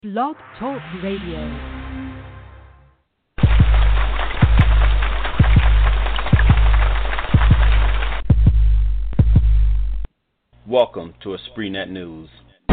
Blog Talk Radio. Welcome to EspritNet News.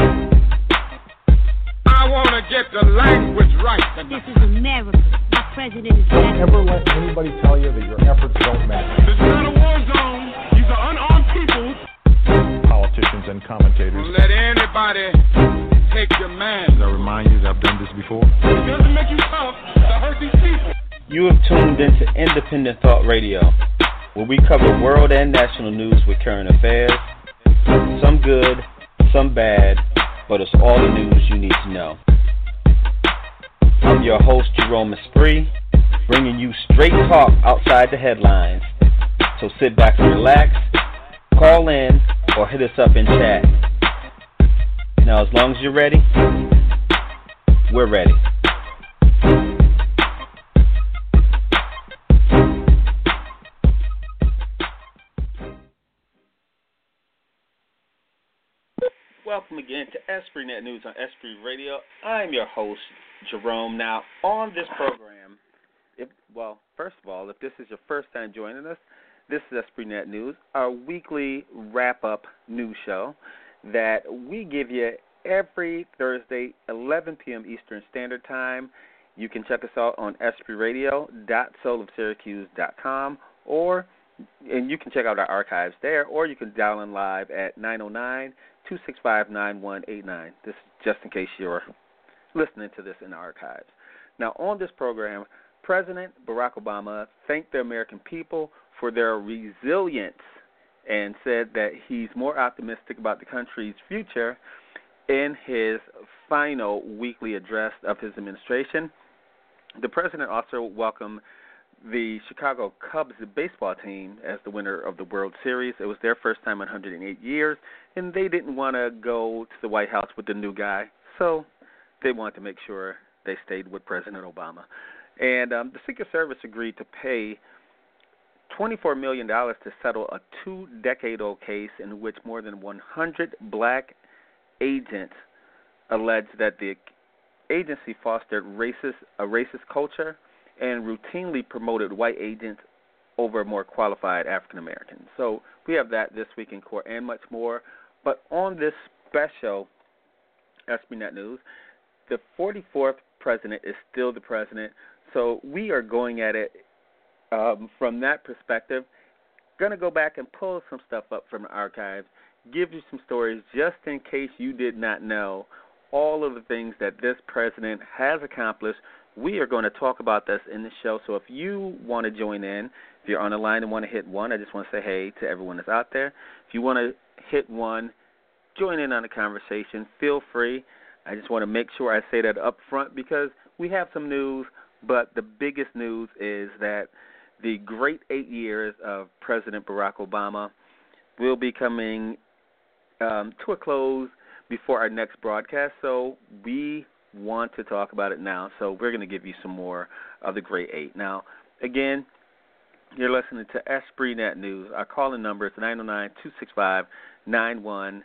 I want to get the language right tonight. This is America. My president is black. Don't ever let anybody tell you that your efforts don't matter. This is not a war zone. These are unarmed people. Politicians and commentators. Don't let anybody take your man. I remind you that I've done this before. It doesn't make you tough to hurt these people. You have tuned into Independent Thought Radio, where we cover world and national news with current affairs. Some good, some bad, but it's all the news you need to know. I'm your host, Jerome Esprit, bringing you straight talk outside the headlines. So sit back and relax, call in, or hit us up in chat. Now, as long as you're ready, we're ready. Welcome again to EspritNet News on Esprit Radio. I'm your host, Jerome. Now, on this program, first of all, if this is your first time joining us, this is EspritNet News, our weekly wrap-up news show that we give you every Thursday, 11 p.m. Eastern Standard Time. You can check us out on espritradio.soulofsyracuse.com, and you can check out our archives there, or you can dial in live at 909-265-9189. This is just in case you're listening to this in the archives. Now, on this program, President Barack Obama thanked the American people for their resilience and said that he's more optimistic about the country's future in his final weekly address of his administration. The president also welcomed the Chicago Cubs baseball team as the winner of the World Series. It was their first time in 108 years, and they didn't want to go to the White House with the new guy, so they wanted to make sure they stayed with President Obama. And the Secret Service agreed to pay $24 million to settle a 2-decade-old case in which more than 100 black agents alleged that the agency fostered a racist culture and routinely promoted white agents over more qualified African Americans. So we have that this week in court and much more. But on this special EspritNet News, the 44th president is still the president. So we are going at it from that perspective. Going to go back and pull some stuff up from the archives, give you some stories just in case you did not know all of the things that this president has accomplished. We are going to talk about this in the show. So if you want to join in, if you're on the line and want to hit one, I just want to say hey to everyone that's out there. If you want to hit one, join in on the conversation, feel free. I just want to make sure I say that up front because we have some news, but the biggest news is that the great 8 years of President Barack Obama will be coming to a close before our next broadcast, so we want to talk about it now. So we're going to give you some more of the great 8. Now, again, you're listening to EspritNet News. Our calling number is 909-265-9189.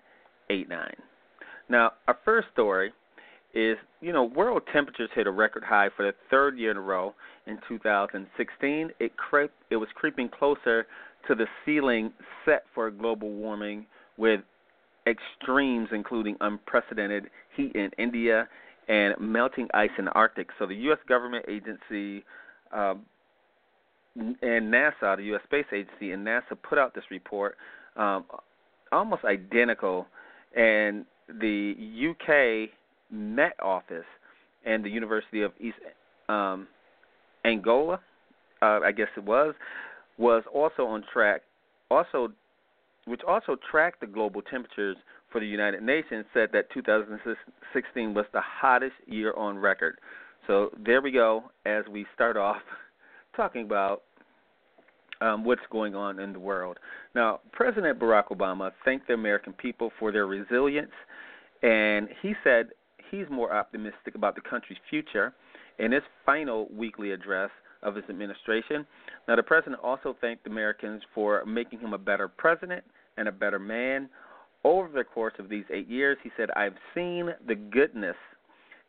Now, our first story is, world temperatures hit a record high for the third year in a row in 2016. It was creeping closer to the ceiling set for global warming with extremes including unprecedented heat in India and melting ice in the Arctic. So the U.S. government agency and NASA, the U.S. Space Agency and NASA put out this report almost identical, and the UK Met Office and the University of East Angola, I guess it was also on track, which also tracked the global temperatures for the United Nations, said that 2016 was the hottest year on record. So there we go as we start off talking about what's going on in the world. Now, President Barack Obama thanked the American people for their resilience, and he said he's more optimistic about the country's future in his final weekly address of his administration. Now, the president also thanked Americans for making him a better president and a better man. Over the course of these 8 years, he said, I've seen the goodness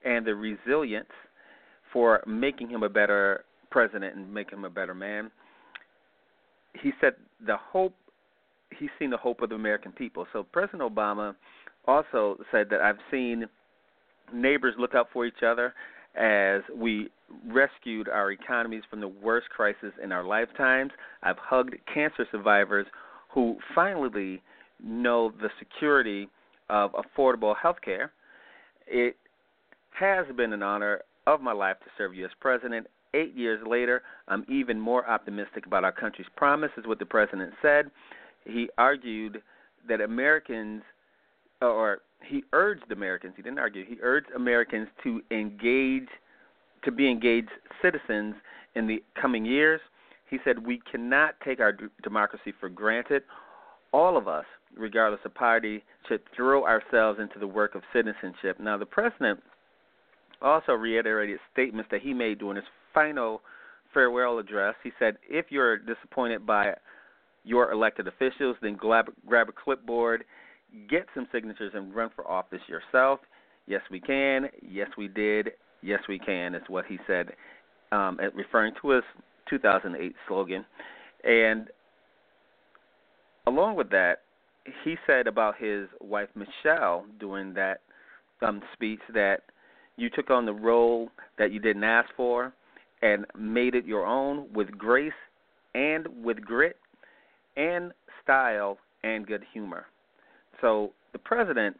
and the resilience for making him a better president and making him a better man. He said he's seen the hope of the American people. So President Obama also said that I've seen neighbors look out for each other as we rescued our economies from the worst crisis in our lifetimes. I've hugged cancer survivors who finally know the security of affordable health care. It has been an honor of my life to serve you as president. 8 years later, I'm even more optimistic about our country's promise, is what the president said. He argued that Americans, or he urged Americans, he didn't argue, he urged Americans to be engaged citizens in the coming years. He said we cannot take our democracy for granted. All of us, regardless of party, should throw ourselves into the work of citizenship. Now, the president also reiterated statements that he made during his final farewell address. He said, if you're disappointed by your elected officials, then grab a clipboard, get some signatures, and run for office yourself. Yes, we can. Yes, we did. Yes, we can, is what he said, referring to his 2008 slogan. And along with that, he said about his wife, Michelle, during that speech, that you took on the role that you didn't ask for and made it your own with grace and with grit and style and good humor. So the president,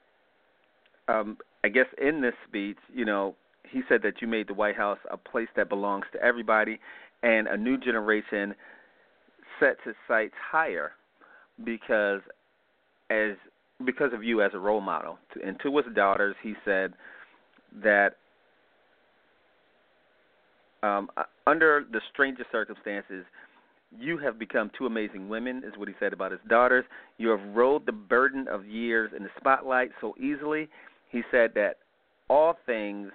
I guess in this speech, he said that you made the White House a place that belongs to everybody, and a new generation sets its sights higher because of you as a role model. And to his daughters, he said that under the strangest circumstances, you have become two amazing women, is what he said about his daughters. You have rolled the burden of years in the spotlight so easily. He said that all the things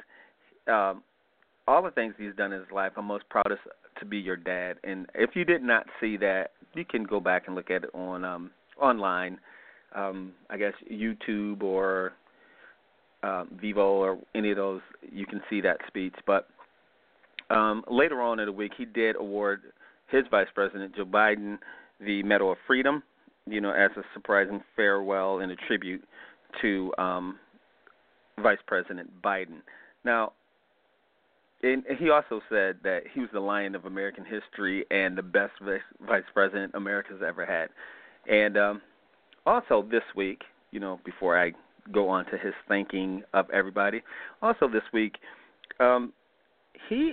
he's done in his life, I'm most proudest to be your dad. And if you did not see that, you can go back and look at it on online, I guess YouTube or Vivo or any of those. You can see that speech. But later on in the week, he did award his vice president, Joe Biden, the Medal of Freedom, as a surprising farewell and a tribute to Vice President Biden. Now, and he also said that he was the lion of American history and the best vice president America's ever had. And also this week, before I go on to his thanking of everybody, also this week, he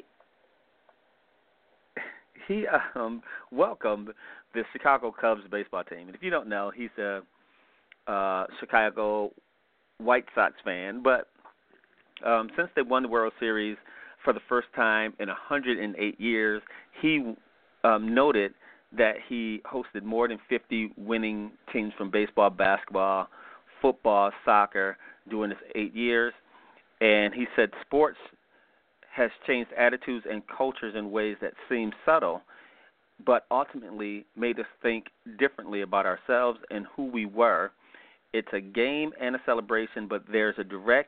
welcomed the Chicago Cubs baseball team. And if you don't know, he's a Chicago White Sox fan. But since they won the World Series for the first time in 108 years, he noted that he hosted more than 50 winning teams from baseball, basketball, football, soccer during his 8 years. And he said sports has changed attitudes and cultures in ways that seem subtle, but ultimately made us think differently about ourselves and who we were. It's a game and a celebration, but there's a direct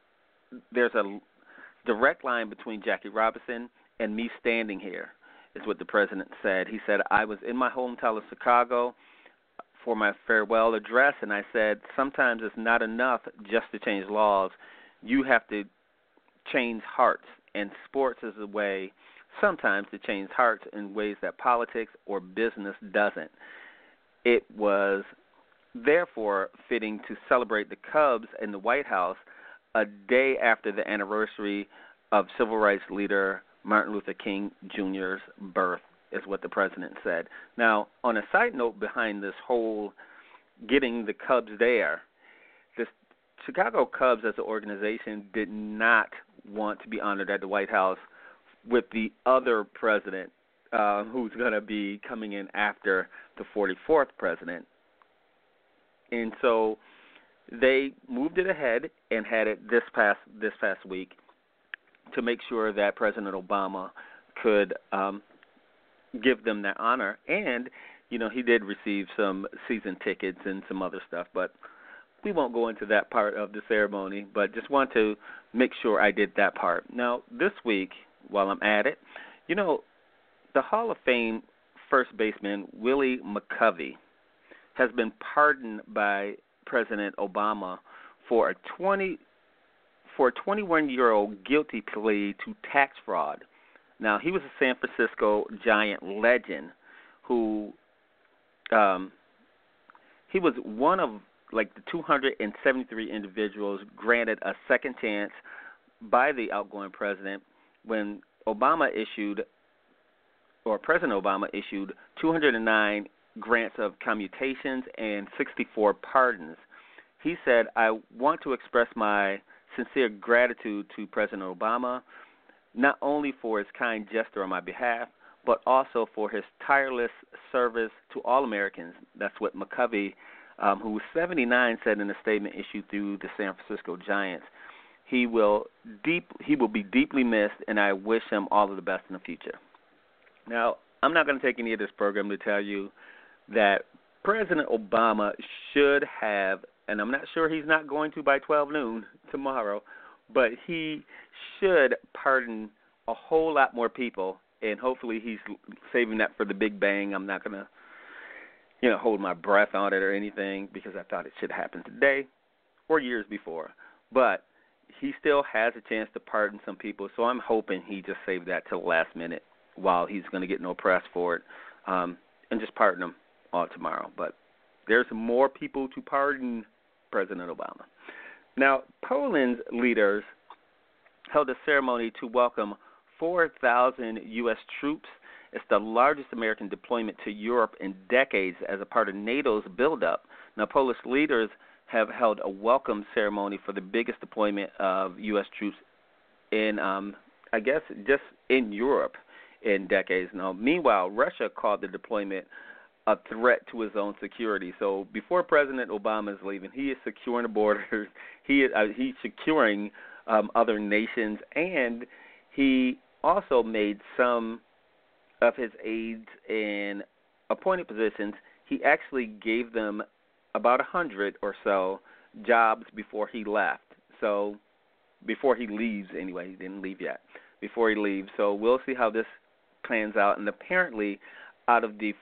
line between Jackie Robinson and me standing here, is what the president said. He said, I was in my hometown of Chicago for my farewell address, and I said, sometimes it's not enough just to change laws. You have to change hearts, and sports is a way sometimes to change hearts in ways that politics or business doesn't. It was therefore fitting to celebrate the Cubs in the White House a day after the anniversary of civil rights leader Martin Luther King Jr.'s birth, is what the president said. Now, on a side note behind this whole getting the Cubs there, the Chicago Cubs as an organization did not want to be honored at the White House with the other president who's going to be coming in after the 44th president. And so they moved it ahead and had it this past week to make sure that President Obama could give them that honor. And, he did receive some season tickets and some other stuff. But we won't go into that part of the ceremony, but just want to make sure I did that part. Now, this week, while I'm at it, you know, the Hall of Fame first baseman Willie McCovey has been pardoned by President Obama for a 21-year-old guilty plea to tax fraud. Now, he was a San Francisco Giant legend who he was one of like the 273 individuals granted a second chance by the outgoing president when President Obama issued 209 grants of commutations and 64 pardons. He said, "I want to express my sincere gratitude to President Obama, not only for his kind gesture on my behalf, but also for his tireless service to all Americans." That's what McCovey, who was 79, said in a statement issued through the San Francisco Giants. He will be deeply missed, and I wish him all of the best in the future. Now, I'm not going to take any of this program to tell you that President Obama should have, and I'm not sure he's not going to by 12 noon tomorrow, but he should pardon a whole lot more people, and hopefully he's saving that for the big bang. I'm not going to, hold my breath on it or anything because I thought it should happen today or years before. But he still has a chance to pardon some people, so I'm hoping he just saved that till the last minute while he's going to get no press for it, and just pardon them all tomorrow. But there's more people to pardon President Obama. Now, Poland's leaders held a ceremony to welcome 4,000 U.S. troops. It's the largest American deployment to Europe in decades as a part of NATO's buildup. Now, Polish leaders have held a welcome ceremony for the biggest deployment of U.S. troops in, I guess, just in Europe in decades. Now, meanwhile, Russia called the deployment a threat to his own security. So before President Obama is leaving, he is securing the borders. He's securing other nations, and he also made some of his aides in appointed positions. He actually gave them about 100 or so jobs before he left. So before he leaves, anyway, he didn't leave yet. Before he leaves, so we'll see how this plans out. And apparently, out of the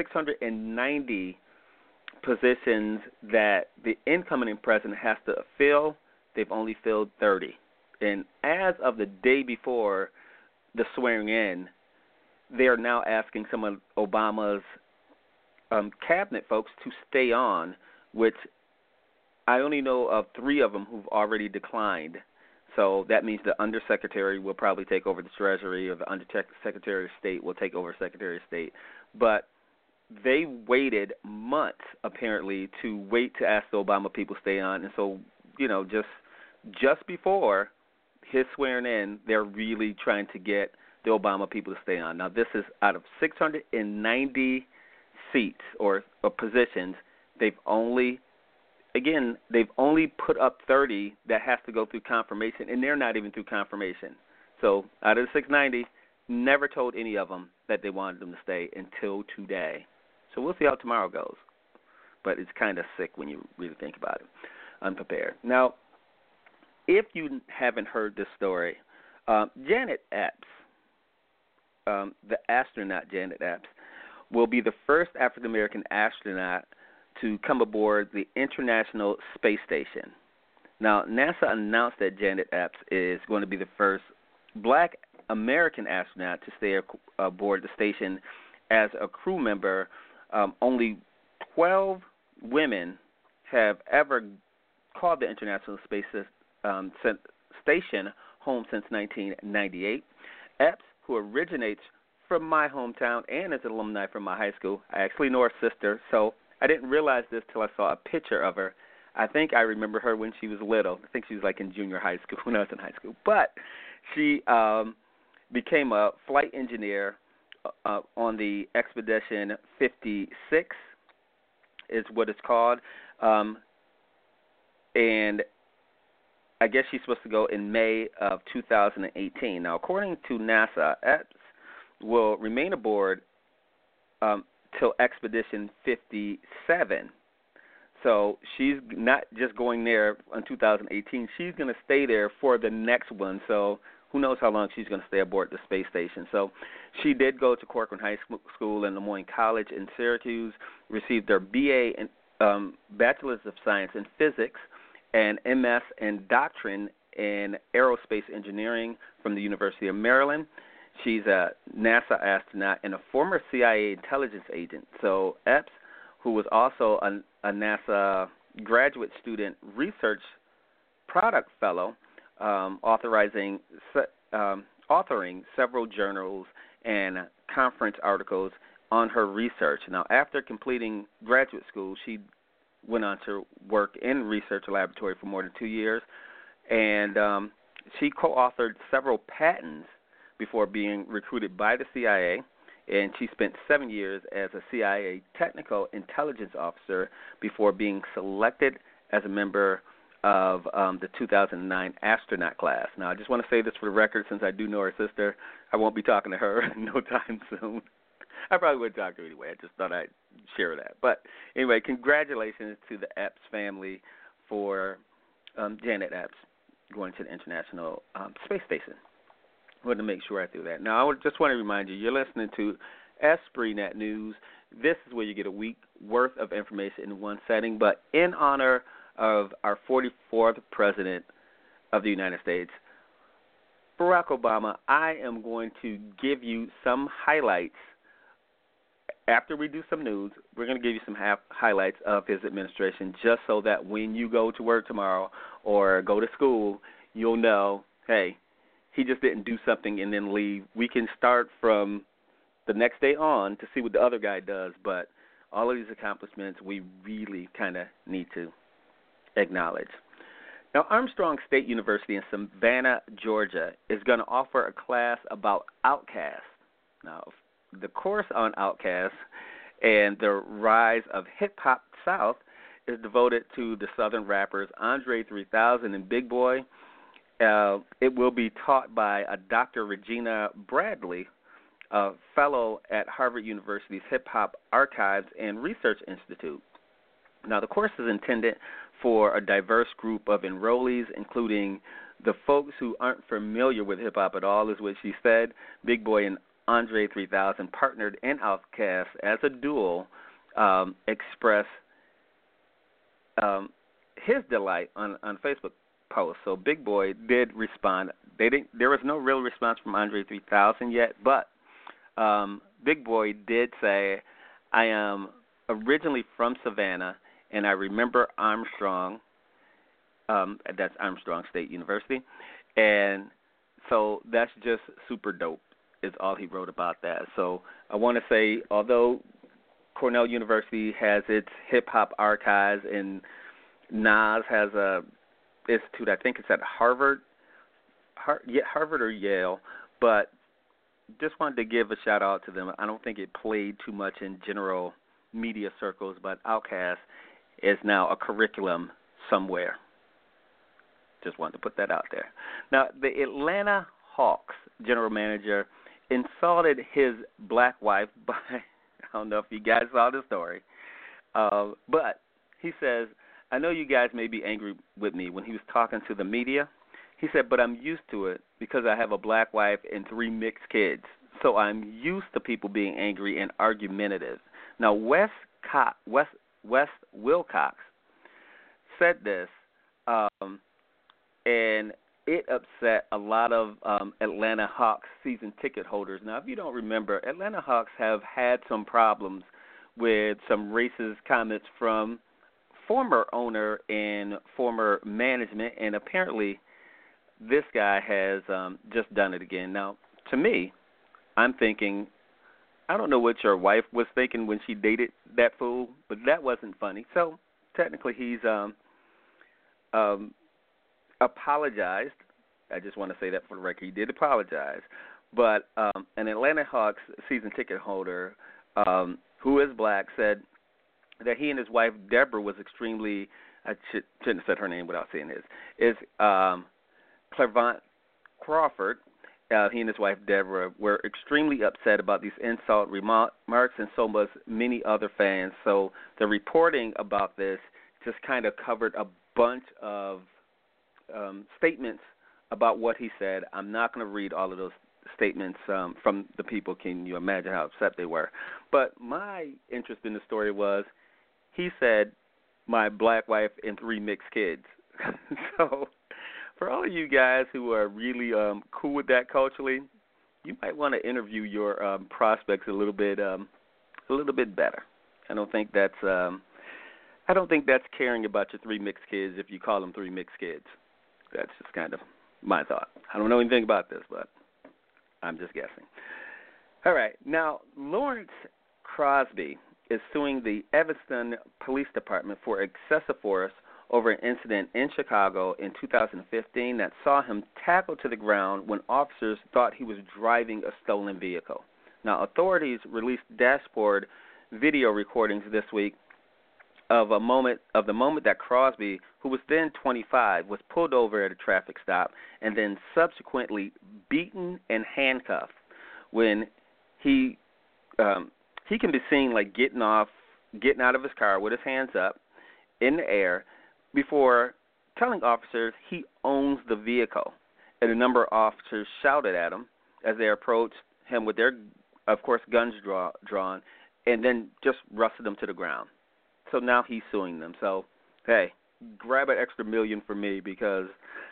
690 positions that the incoming president has to fill, they've only filled 30. And as of the day before the swearing in, they are now asking some of Obama's cabinet folks to stay on, which I only know of 3 of them who've already declined. So that means the undersecretary will probably take over the Treasury, or the undersecretary of State will take over Secretary of State. But they waited months, apparently, to wait to ask the Obama people to stay on. And so, just before his swearing in, they're really trying to get the Obama people to stay on. Now, this is out of 690 seats or positions. They've only put up 30 that has to go through confirmation, and they're not even through confirmation. So out of the 690, never told any of them that they wanted them to stay until today. So we'll see how tomorrow goes. But it's kind of sick when you really think about it. Unprepared. Now, if you haven't heard this story, Janet Epps, the astronaut Janet Epps, will be the first African-American astronaut to come aboard the International Space Station. Now, NASA announced that Janet Epps is going to be the first black American astronaut to stay aboard the station as a crew member. Only 12 women have ever called the International Space Station home since 1998. Epps, who originates from my hometown and is an alumni from my high school, I actually know her sister, so I didn't realize this till I saw a picture of her. I think I remember her when she was little. I think she was like in junior high school when I was in high school. But she became a flight engineer on the Expedition 56 is what it's called. And I guess she's supposed to go in May of 2018. Now, according to NASA, Epps will remain aboard till Expedition 57. So she's not just going there in 2018. She's going to stay there for the next one. So who knows how long she's going to stay aboard the space station. So she did go to Corcoran High School and Lemoyne College in Syracuse, received her BA and Bachelor's of Science in Physics and MS in Doctrine in Aerospace Engineering from the University of Maryland. She's a NASA astronaut and a former CIA intelligence agent. So Epps, who was also a NASA graduate student research product fellow, authoring several journals and conference articles on her research. Now, after completing graduate school, she went on to work in research laboratory for more than 2 years, and she co-authored several patents before being recruited by the CIA, and she spent 7 years as a CIA technical intelligence officer before being selected as a member of the 2009 astronaut class. Now, I just want to say this for the record, since I do know her sister. I won't be talking to her no time soon. I probably would talk to her anyway. I just thought I'd share that. But anyway, congratulations to the Epps family for Janet Epps going to the International Space Station. I wanted to make sure I do that. Now, I just want to remind you, you're listening to EspritNet News. This is where you get a week worth of information in one setting, but in honor of our 44th President of the United States, Barack Obama, I am going to give you some highlights. After we do some news, we're going to give you some highlights of his administration, just so that when you go to work tomorrow or go to school, you'll know, hey, he just didn't do something and then leave. We can start from the next day on to see what the other guy does, but all of these accomplishments we really kind of need to acknowledge. Now, Armstrong State University in Savannah, Georgia, is going to offer a class about Outkast. Now, the course on Outkast and the rise of hip-hop South is devoted to the Southern rappers Andre 3000 and Big Boy. It will be taught by a Dr. Regina Bradley, a fellow at Harvard University's Hip Hop Archives and Research Institute. Now, the course is intended for a diverse group of enrollees, including the folks who aren't familiar with hip-hop at all, is what she said. Big Boy and Andre 3000 partnered in Outkast as a duo, express his delight on Facebook post. So Big Boy did respond. There was no real response from Andre 3000 yet, but Big Boy did say, I am originally from Savannah, and I remember Armstrong. That's Armstrong State University. And so that's just super dope, is all he wrote about that. So I want to say, although Cornell University has its hip-hop archives and Nas has a institute, I think it's at Harvard or Yale, but just wanted to give a shout-out to them. I don't think it played too much in general media circles, but Outkast is now a curriculum somewhere. Just wanted to put that out there. Now, the Atlanta Hawks general manager insulted his black wife by, I don't know if you guys saw the story, but he says, I know you guys may be angry with me, when he was talking to the media. He said, but I'm used to it because I have a black wife and 3 mixed kids. So I'm used to people being angry and argumentative. Now, Wes Wilcox said this, and it upset a lot of Atlanta Hawks season ticket holders. Now, if you don't remember, Atlanta Hawks have had some problems with some racist comments from former owner and former management, and apparently this guy has just done it again. Now, to me, I'm thinking, I don't know what your wife was thinking when she dated that fool, but that wasn't funny. So technically he's apologized. I just want to say that for the record. He did apologize. But an Atlanta Hawks season ticket holder who is black said that he and his wife, Deborah, was extremely, I shouldn't have said her name without saying his, is Clervont Crawford. He and his wife, Deborah, were extremely upset about these insult remarks, and so was many other fans. So the reporting about this just kind of covered a bunch of statements about what he said. I'm not going to read all of those statements from the people. Can you imagine how upset they were? But my interest in the story was he said, my black wife and 3 mixed kids. So for all of you guys who are really cool with that culturally, you might want to interview your prospects a little bit better. I don't think that's caring about your 3 mixed kids if you call them 3 mixed kids. That's just kind of my thought. I don't know anything about this, but I'm just guessing. All right. Now, Lawrence Crosby is suing the Evanston Police Department for excessive force over an incident in Chicago in 2015 that saw him tackled to the ground when officers thought he was driving a stolen vehicle. Now, authorities released dashboard video recordings this week of the moment that Crosby, who was then 25, was pulled over at a traffic stop and then subsequently beaten and handcuffed. When he can be seen like getting out of his car with his hands up in the air before telling officers he owns the vehicle. And a number of officers shouted at him as they approached him with their, of course, guns drawn, and then just wrestled him to the ground. So now he's suing them. So, hey, grab an extra $1 million for me because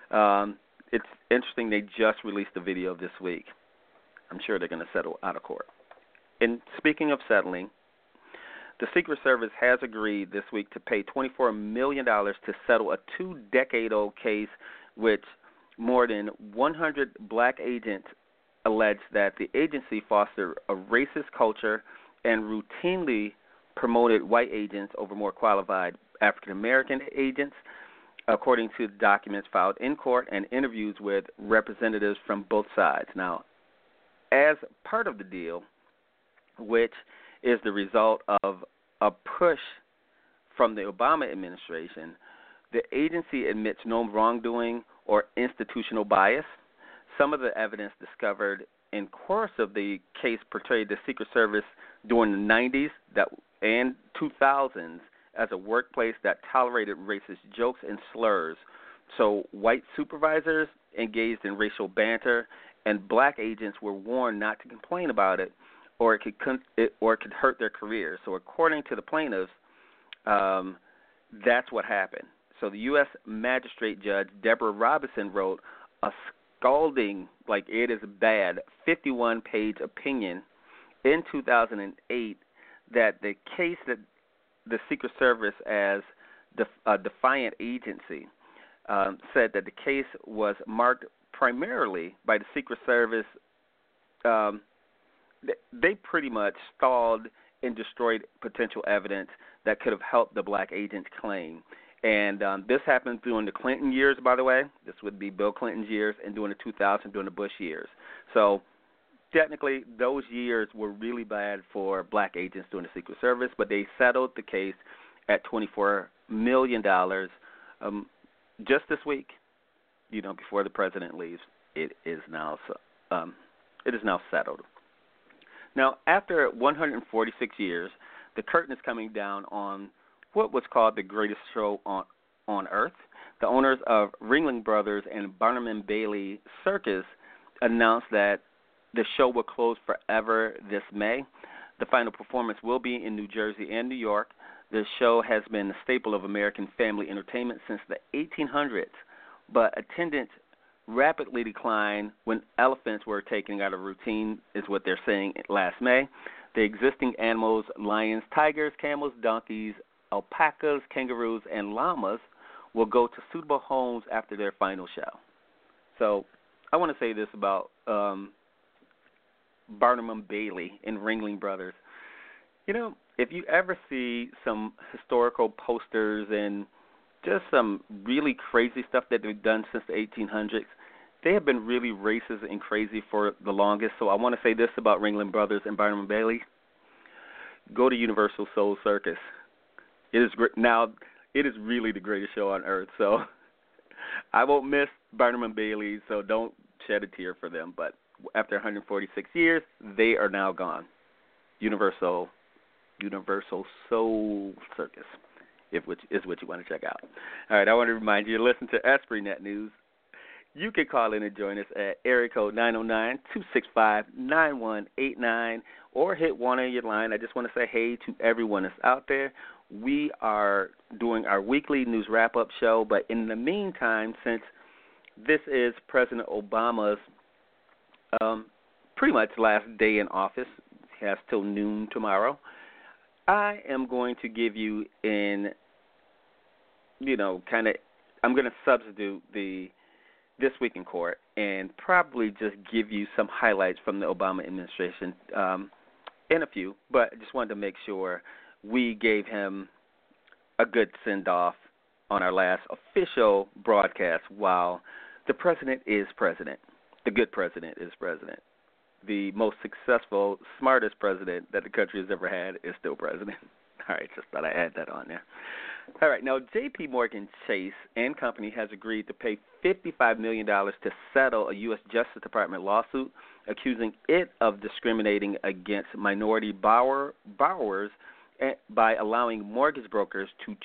it's interesting they just released the video this week. I'm sure they're going to settle out of court. And speaking of settling, the Secret Service has agreed this week to pay $24 million to settle a 2-decade-old case which more than 100 black agents allege that the agency fostered a racist culture and routinely promoted white agents over more qualified African-American agents, according to documents filed in court and interviews with representatives from both sides. Now, as part of the deal, which is the result of a push from the Obama administration, the agency admits no wrongdoing or institutional bias. Some of the evidence discovered in course of the case portrayed the Secret Service during the 90s and 2000s as a workplace that tolerated racist jokes and slurs. So white supervisors engaged in racial banter, and black agents were warned not to complain about it, or it could hurt their careers. So according to the plaintiffs, that's what happened. So the U.S. Magistrate Judge Deborah Robinson wrote a scalding, like it is bad, 51-page opinion in 2008 that the case that the Secret Service as a defiant agency said that the case was marked primarily by the Secret Service. They pretty much stalled and destroyed potential evidence that could have helped the black agent's claim. And this happened during the Clinton years, by the way. This would be Bill Clinton's years, and during the 2000s, during the Bush years. So technically, those years were really bad for black agents during the Secret Service, but they settled the case at $24 million just this week. Before the president leaves, it is now settled. Now, after 146 years, the curtain is coming down on what was called the greatest show on earth. The owners of Ringling Brothers and Barnum and Bailey Circus announced that the show will close forever this May. The final performance will be in New Jersey and New York. The show has been a staple of American family entertainment since the 1800s, but attendance rapidly declined when elephants were taken out of routine, is what they're saying last May. The existing animals, lions, tigers, camels, donkeys, alpacas, kangaroos, and llamas will go to suitable homes after their final show. So I want to say this about Barnum and Bailey and Ringling Brothers. If you ever see some historical posters and just some really crazy stuff that they've done since the 1800s, they have been really racist and crazy for the longest. So I want to say this about Ringling Brothers and Barnum and Bailey. Go to Universal Soul Circus. It is great. Now, it is really the greatest show on earth. So I won't miss Barnum and Bailey, so don't shed a tear for them. But after 146 years, they are now gone. Universal Soul Circus. which is what you want to check out. All right, I want to remind you to listen to EsprieNet News. You can call in and join us at area code 909-265-9189 or hit one on your line. I just want to say hey to everyone that's out there. We are doing our weekly news wrap-up show, but in the meantime, since this is President Obama's pretty much last day in office, he has till noon tomorrow, I am going to give you I'm going to substitute This Week in Court and probably just give you some highlights from the Obama administration in a few, but I just wanted to make sure we gave him a good send-off on our last official broadcast while the president is president. The good president is president. The most successful, smartest president that the country has ever had is still president. All right, just thought I'd add that on there. All right, now J.P. Morgan Chase and Company has agreed to pay $55 million to settle a U.S. Justice Department lawsuit accusing it of discriminating against minority borrowers by allowing mortgage brokers to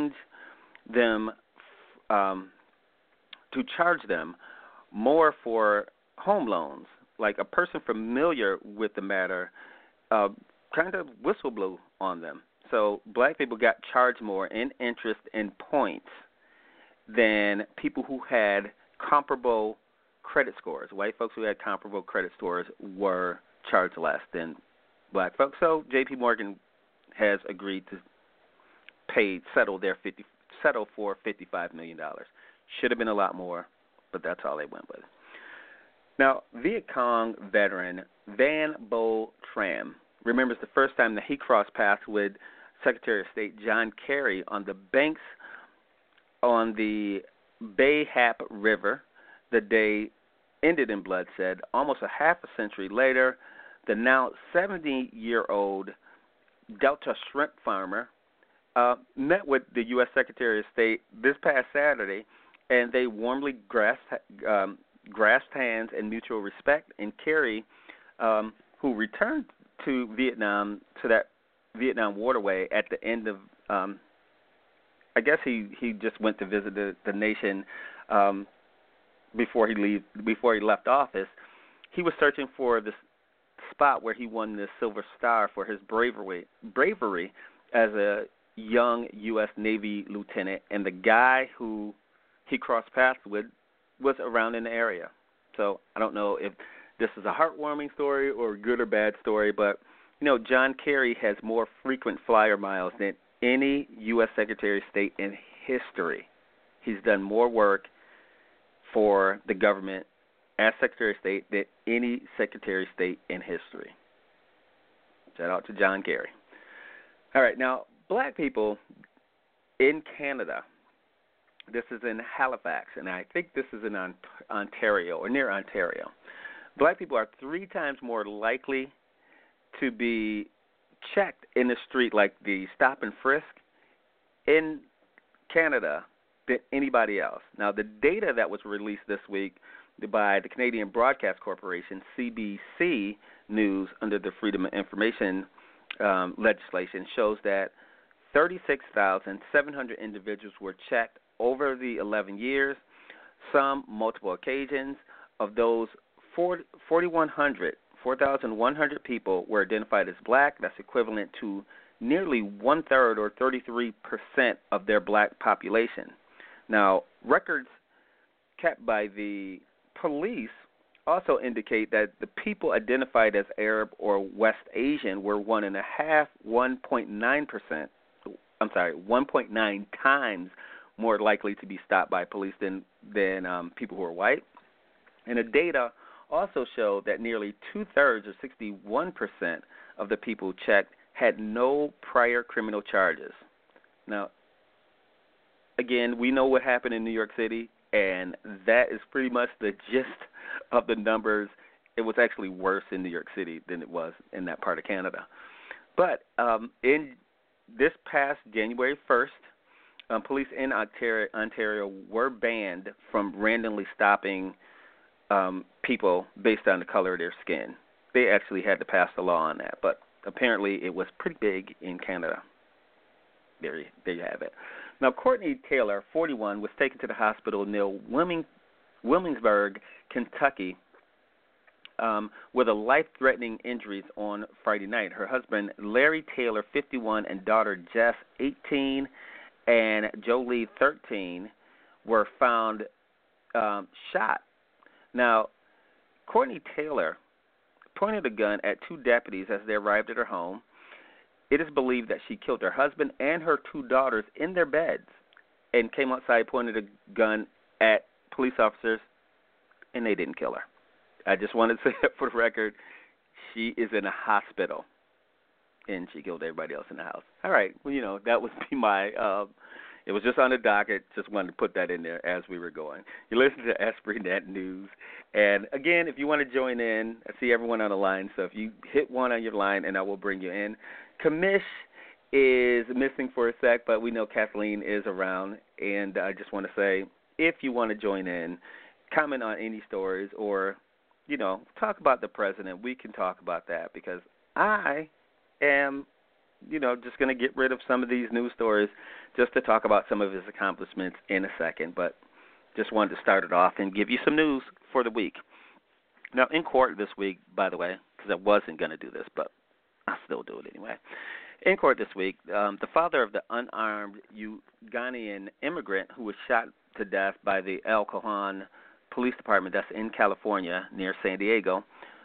charge them more for home loans. Like a person familiar with the matter kind of whistle blew on them. So black people got charged more in interest and points than people who had comparable credit scores. White folks who had comparable credit scores were charged less than black folks. So J.P. Morgan has agreed to settle for $55 million. Should have been a lot more, but that's all they went with. Now, Viet Cong veteran Van Bo Tram remembers the first time that he crossed paths with Secretary of State John Kerry on the banks on the Bay Hap River. The day ended in bloodshed. Almost a half a century later, the now 70-year-old Delta shrimp farmer met with the U.S. Secretary of State this past Saturday, and they warmly grasped hands in mutual respect. And Kerry, who returned to Vietnam, to that Vietnam waterway at the end of, I guess he just went to visit the nation before he left office. He was searching for this spot where he won the Silver Star for his bravery as a young U.S. Navy lieutenant, and the guy who he crossed paths with was around in the area. So I don't know if this is a heartwarming story or a good or bad story, but, John Kerry has more frequent flyer miles than any U.S. Secretary of State in history. He's done more work for the government as Secretary of State than any Secretary of State in history. Shout out to John Kerry. All right, now, black people in Canada, this is in Halifax, and I think this is in Ontario or near Ontario. Black people are 3 times more likely to be checked in the street, like the stop and frisk, in Canada than anybody else. Now, the data that was released this week by the Canadian Broadcast Corporation, CBC News, under the Freedom of Information legislation, shows that 36,700 individuals were checked over the 11 years, some multiple occasions. Of those, 4,100 people were identified as black. That's equivalent to nearly 1/3 or 33% of their black population. Now, records kept by the police also indicate that the people identified as Arab or West Asian were 1.9 times more likely to be stopped by police than people who are white. And the data also showed that nearly 2/3 or 61% of the people checked had no prior criminal charges. Now, again, we know what happened in New York City, and that is pretty much the gist of the numbers. It was actually worse in New York City than it was in that part of Canada. But in this past January 1st, police in Ontario were banned from randomly stopping people based on the color of their skin. They actually had to pass a law on that, but apparently it was pretty big in Canada. there you have it. Now, Courtney Taylor, 41, was taken to the hospital near Williamsburg, Kentucky, with a life-threatening injuries on Friday night. Her husband, Larry Taylor, 51, and daughter Jess, 18, and Jolie, 13, were found shot. Now, Courtney Taylor pointed a gun at two deputies as they arrived at her home. It is believed that she killed her husband and her two daughters in their beds and came outside, pointed a gun at police officers, and they didn't kill her. I just wanted to say it for the record. She is in a hospital, and she killed everybody else in the house. All right. Well, that would be my it was just on the docket. Just wanted to put that in there as we were going. You listen to EspritNet News. And, again, if you want to join in, I see everyone on the line. So if you hit one on your line, and I will bring you in. Kamish is missing for a sec, but we know Kathleen is around. And I just want to say, if you want to join in, comment on any stories or, talk about the president. We can talk about that because I am, just going to get rid of some of these news stories just to talk about some of his accomplishments in a second. But just wanted to start it off and give you some news for the week. Now, in court this week, by the way, because I wasn't going to do this, but I'll still do it anyway. In court this week, the father of the unarmed Ugandan immigrant who was shot to death by the El Cajon Police Department, that's in California near San Diego,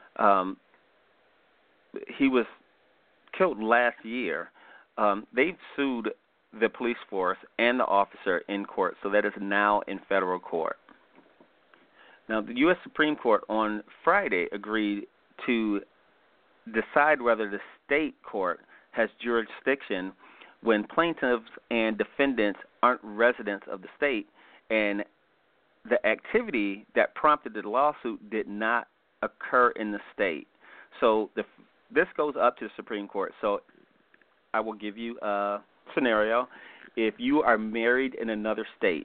he was killed last year. They've sued the police force and the officer in court, so that is now in federal court. Now, the U.S. Supreme Court on Friday agreed to decide whether the state court has jurisdiction when plaintiffs and defendants aren't residents of the state, and the activity that prompted the lawsuit did not occur in the state. So this goes up to the Supreme Court. So I will give you a scenario. If you are married in another state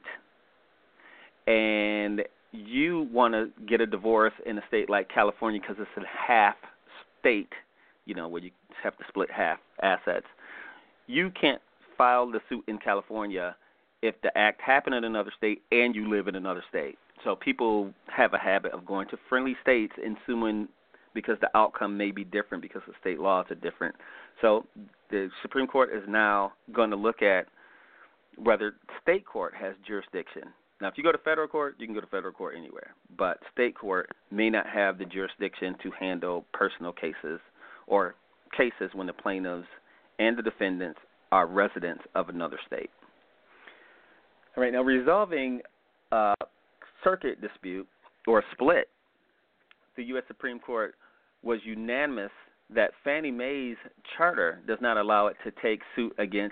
and you want to get a divorce in a state like California because it's a half state, where you have to split half assets, you can't file the suit in California if the act happened in another state and you live in another state. So people have a habit of going to friendly states and suing because the outcome may be different because the state laws are different. So the Supreme Court is now going to look at whether state court has jurisdiction. Now, if you go to federal court, you can go to federal court anywhere. But state court may not have the jurisdiction to handle personal cases or cases when the plaintiffs and the defendants are residents of another state. All right, now resolving a circuit dispute or split, the U.S. Supreme Court was unanimous that Fannie Mae's charter does not allow it to take suit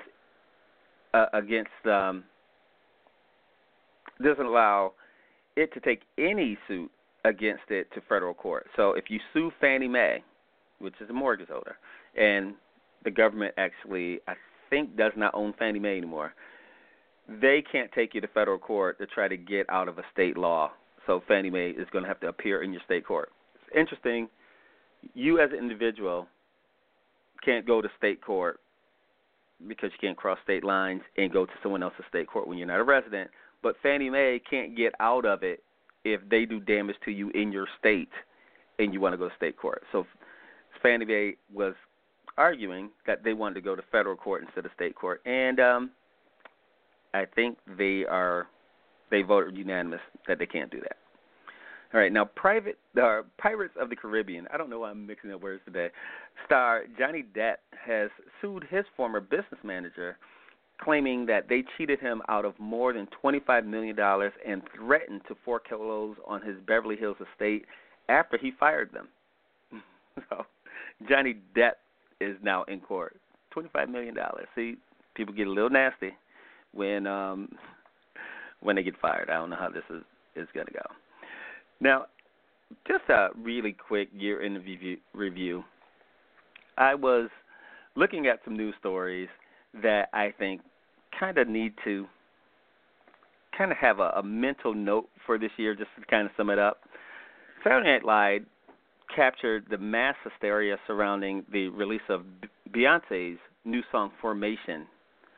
doesn't allow it to take any suit against it to federal court. So if you sue Fannie Mae, which is a mortgage holder, and the government actually, I think, does not own Fannie Mae anymore, they can't take you to federal court to try to get out of a state law. So Fannie Mae is going to have to appear in your state court. It's interesting. You as an individual can't go to state court because you can't cross state lines and go to someone else's state court when you're not a resident. But Fannie Mae can't get out of it if they do damage to you in your state and you want to go to state court. So Fannie Mae was arguing that they wanted to go to federal court instead of state court. And I think they voted unanimous that they can't do that. All right, now Pirates of the Caribbean, I don't know why I'm mixing up words today, star Johnny Depp has sued his former business manager, claiming that they cheated him out of more than $25 million and threatened to foreclose on his Beverly Hills estate after he fired them. So Johnny Depp is now in court. $25 million. See, people get a little nasty when they get fired. I don't know how this is going to go. Now, just a really quick year-end review. I was looking at some news stories that I think kind of need to kind of have a mental note for this year, just to kind of sum it up. Saturday Night Live captured the mass hysteria surrounding the release of Beyonce's new song, Formation,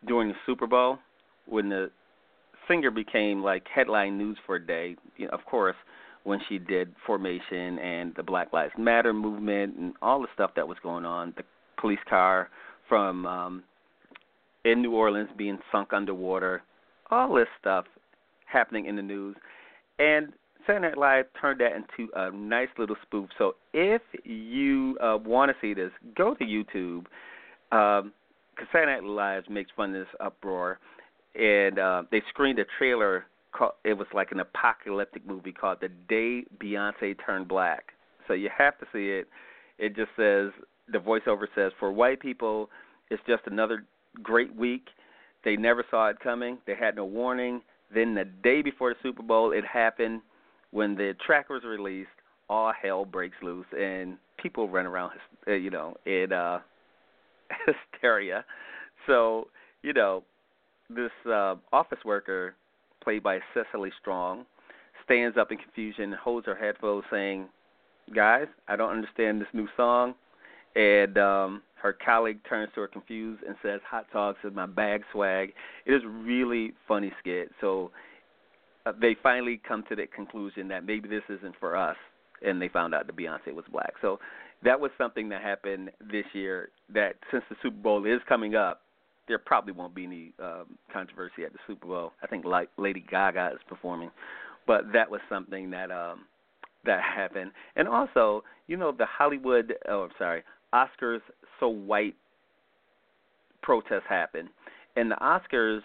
during the Super Bowl when the singer became like headline news for a day. You know, of course, when she did Formation and the Black Lives Matter movement and all the stuff that was going on, the police car from in New Orleans being sunk underwater, all this stuff happening in the news. And Saturday Night Live turned that into a nice little spoof. So if you want to see this, go to YouTube, because Saturday Night Live makes fun of this uproar. And they screened a trailer. It was like an apocalyptic movie called The Day Beyonce Turned Black. So you have to see it. It just says, the voiceover says, for white people, it's just another great week. They never saw it coming. They had no warning. Then the day before the Super Bowl, it happened. When the track was released, all hell breaks loose, and people run around, in hysteria. So, this office worker, played by Cecily Strong, stands up in confusion, holds her headphones, saying, "Guys, I don't understand this new song." And her colleague turns to her confused and says, "Hot dogs is my bag swag." It is really funny skit. So they finally come to the conclusion that maybe this isn't for us, and they found out that Beyonce was black. So that was something that happened this year, that since the Super Bowl is coming up, there probably won't be any controversy at the Super Bowl. I think Lady Gaga is performing. But that was something that that happened. And also, the Oscars So White protest happened. And the Oscars,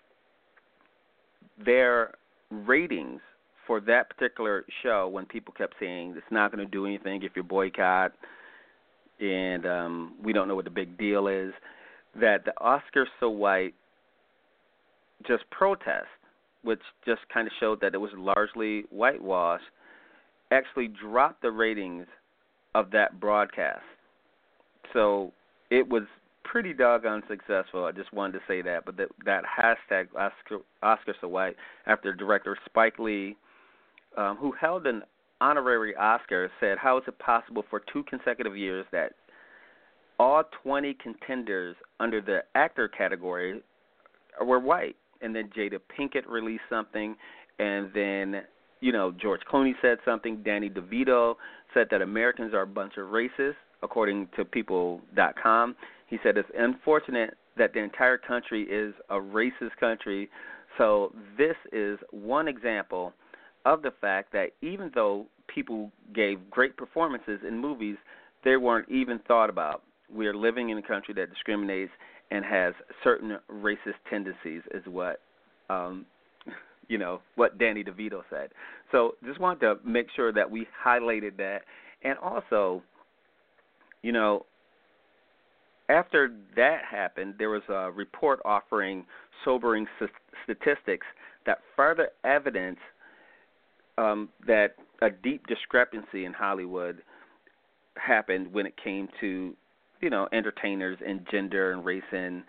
their ratings for that particular show, when people kept saying it's not going to do anything if you boycott, and we don't know what the big deal is, that the Oscars So White just protest, which just kind of showed that it was largely whitewash, actually dropped the ratings of that broadcast. So it was pretty doggone successful. I just wanted to say that. But that hashtag Oscar So White, after director Spike Lee, who held an honorary Oscar, said, "How is it possible for 2 consecutive years that all 20 contenders under the actor category were white?" And then Jada Pinkett released something, and then, George Clooney said something. Danny DeVito said that Americans are a bunch of racists, according to People.com. He said it's unfortunate that the entire country is a racist country. So this is one example of the fact that even though people gave great performances in movies, they weren't even thought about. We are living in a country that discriminates and has certain racist tendencies, is what what Danny DeVito said. So just wanted to make sure that we highlighted that. And also, after that happened, there was a report offering sobering statistics that further evidence that a deep discrepancy in Hollywood happened when it came to, entertainers and gender and race. And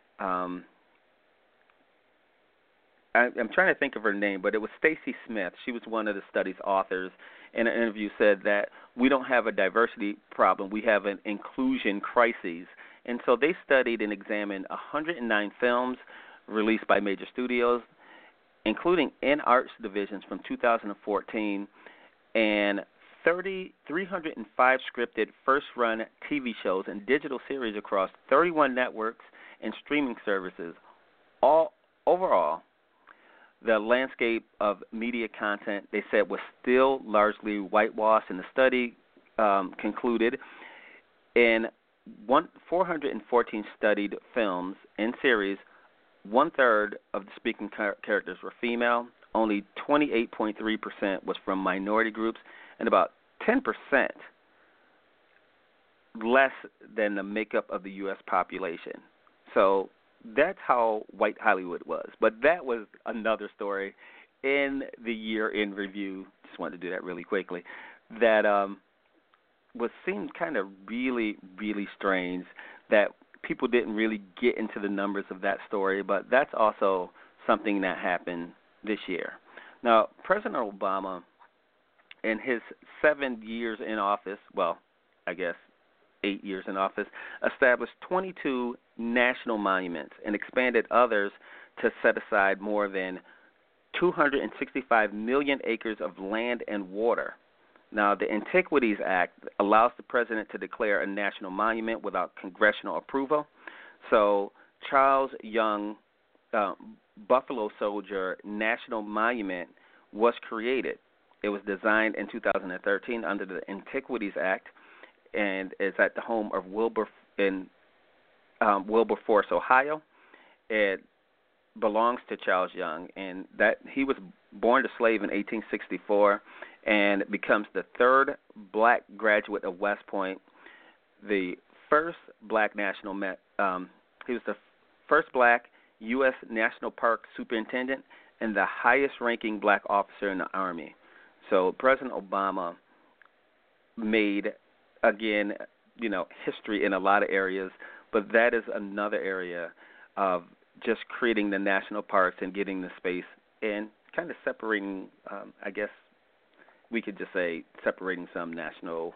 I'm trying to think of her name, but it was Stacy Smith. She was one of the study's authors. In an interview, said that we don't have a diversity problem, we have an inclusion crisis. And so they studied and examined 109 films released by major studios, including in arts divisions from 2014, and 305 scripted first-run TV shows and digital series across 31 networks and streaming services. Overall, the landscape of media content, they said, was still largely whitewashed, and the study concluded in 414 studied films and series, 1/3 of the speaking characters were female, only 28.3% was from minority groups, and about 10% less than the makeup of the U.S. population. So that's how white Hollywood was. But that was another story in the year in review. Just wanted to do that really quickly. That seemed kind of really, really strange that people didn't really get into the numbers of that story, but that's also something that happened this year. Now, President Obama, in his 7 years in office, well, I guess 8 years in office, established 22 national monuments and expanded others to set aside more than 265 million acres of land and water. Now, the Antiquities Act allows the president to declare a national monument without congressional approval. So Charles Young Buffalo Soldier National Monument was created. It was designed in 2013 under the Antiquities Act and is at the home of Wilberforce, Ohio. It belongs to Charles Young, and that he was born a slave in 1864 and becomes the third black graduate of West Point, the first black national he was the first black U.S. National Park superintendent and the highest-ranking black officer in the Army. So President Obama made, again, history in a lot of areas, but that is another area of just creating the national parks and getting the space and kind of separating, I guess we could just say separating some national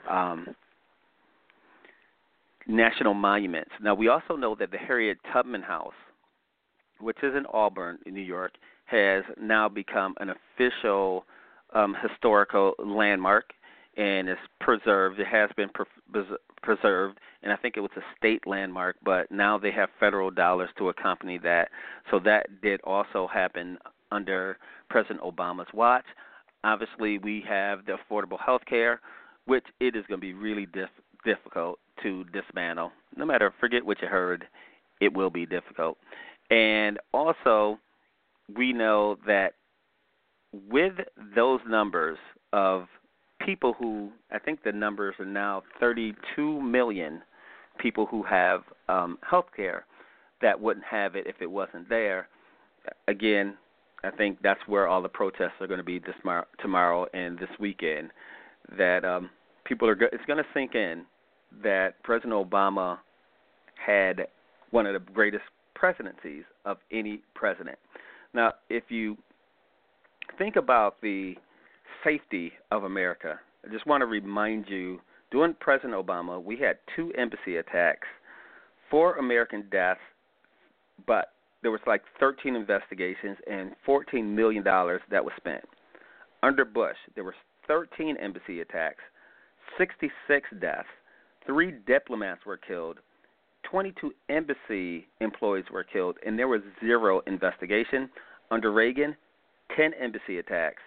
monuments. Now, we also know that the Harriet Tubman House, which is in Auburn, in New York, has now become an official historical landmark and is preserved. It has been preserved, and I think it was a state landmark, but now they have federal dollars to accompany that. So that did also happen under President Obama's watch. Obviously, we have the affordable health care, which it is going to be really difficult to dismantle. No matter, forget what you heard, it will be difficult. And also, we know that with those numbers of people who, I think the numbers are now 32 million people who have health care that wouldn't have it if it wasn't there. Again, I think that's where all the protests are going to be tomorrow and this weekend, that it's going to sink in that President Obama had one of the greatest presidencies of any president. Now, if you think about the safety of America, I just want to remind you, during President Obama, we had 2 embassy attacks, 4 American deaths, but there was like 13 investigations and $14 million that was spent. Under Bush, there were 13 embassy attacks, 66 deaths, 3 diplomats were killed, 22 embassy employees were killed, and there was 0 investigation. Under Reagan, 10 embassy attacks,